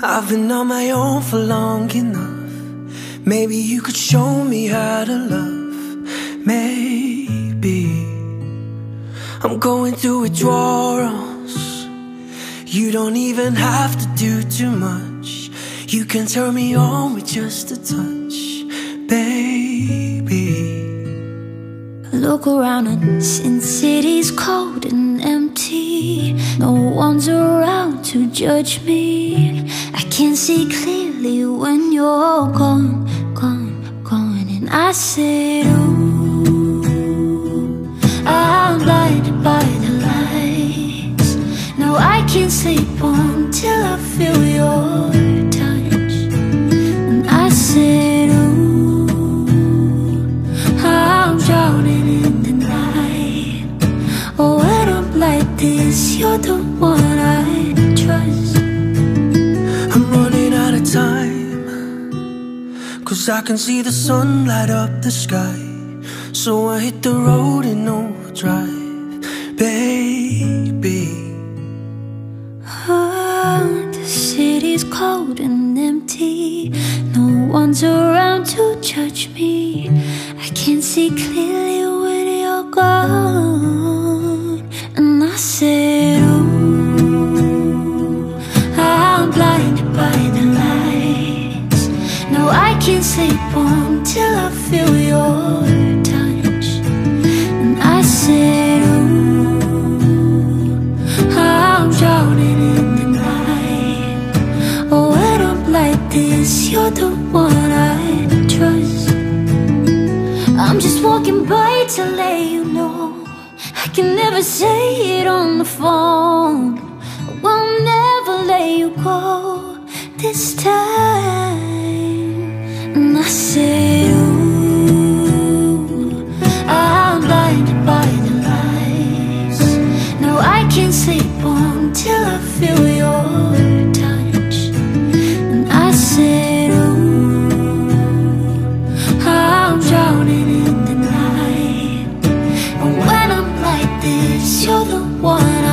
I've been on my own for long enough. Maybe you could show me how to love. Maybe I'm going through withdrawals. You don't even have to do too much. You can turn me on with just a touch, baby. I look around and Sin City's cold and empty. No one's around to judge me. I can see clearly when you're gone, gone, gone. And I said, ooh, I'm blinded by the lights. Now I can't sleep until I feel your touch. And I said, ooh, I'm drowning in the night. Oh, when I'm like this, you're the one I trust. I'm running out of time, 'cause I can see the sun light up the sky. So I hit the road in overdrive, baby. The city's cold and empty. No one's around to judge me. I can see clearly when you're gone. And I said, ooh, I'm blinded by the lights. No, I can't sleep until I feel your touch. And I said, ooh, I'm drowning in the night. Oh, when I'm like this, you're the one I trust. I'm just walking by to let you know I can never say it on the phone. I will never let you go this time. And I said, ooh, I'm blinded by the lights. Now I can't sleep until I feel your touch. And I said, ooh, I'm drowning in the night. And when I'm like this, you're the one